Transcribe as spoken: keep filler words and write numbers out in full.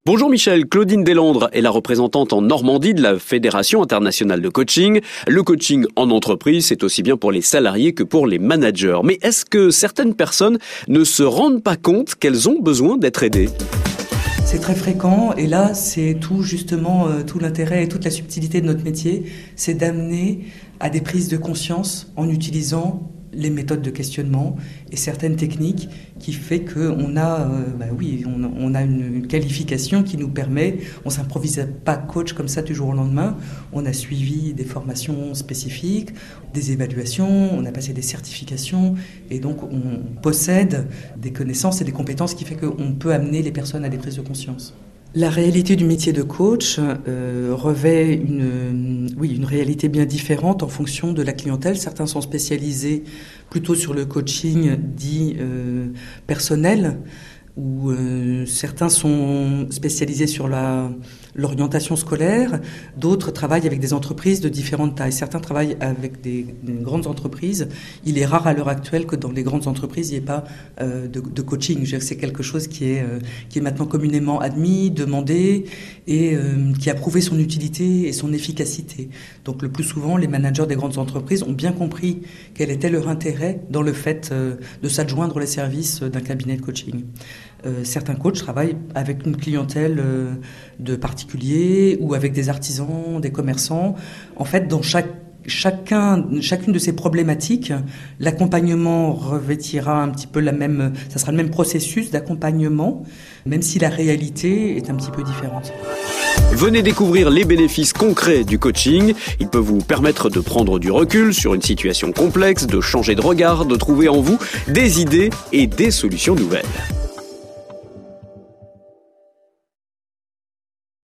Bonjour Michel, Claudine Deslandres est la représentante en Normandie de la Fédération internationale de coaching. Le coaching en entreprise, c'est aussi bien pour les salariés que pour les managers. Mais est-ce que certaines personnes ne se rendent pas compte qu'elles ont besoin d'être aidées ? C'est très fréquent et là, c'est tout justement, euh, tout l'intérêt et toute la subtilité de notre métier, c'est d'amener à des prises de conscience en utilisant les méthodes de questionnement et certaines techniques qui fait qu'on a, euh, bah oui, on, on a une qualification qui nous permet, on s'improvise pas coach comme ça du jour au lendemain, on a suivi des formations spécifiques, des évaluations, on a passé des certifications et donc on possède des connaissances et des compétences qui fait qu'on peut amener les personnes à des prises de conscience. La réalité du métier de coach euh, revêt une, oui, une réalité bien différente en fonction de la clientèle. Certains sont spécialisés plutôt sur le coaching dit euh, personnel, où euh, certains sont spécialisés sur la, l'orientation scolaire, d'autres travaillent avec des entreprises de différentes tailles. Certains travaillent avec des, des grandes entreprises. Il est rare à l'heure actuelle que dans les grandes entreprises, il n'y ait pas euh, de, de coaching. Je veux dire, c'est quelque chose qui est, euh, qui est maintenant communément admis, demandé et euh, qui a prouvé son utilité et son efficacité. Donc le plus souvent, les managers des grandes entreprises ont bien compris quel était leur intérêt dans le fait euh, de s'adjoindre les services d'un cabinet de coaching. Euh, certains coachs travaillent avec une clientèle euh, de particuliers ou avec des artisans, des commerçants. En fait, dans chaque Chacun, chacune de ces problématiques, l'accompagnement revêtira un petit peu la même, ça sera le même processus d'accompagnement, même si la réalité est un petit peu différente. Venez découvrir les bénéfices concrets du coaching. Il peut vous permettre de prendre du recul sur une situation complexe, de changer de regard, de trouver en vous des idées et des solutions nouvelles.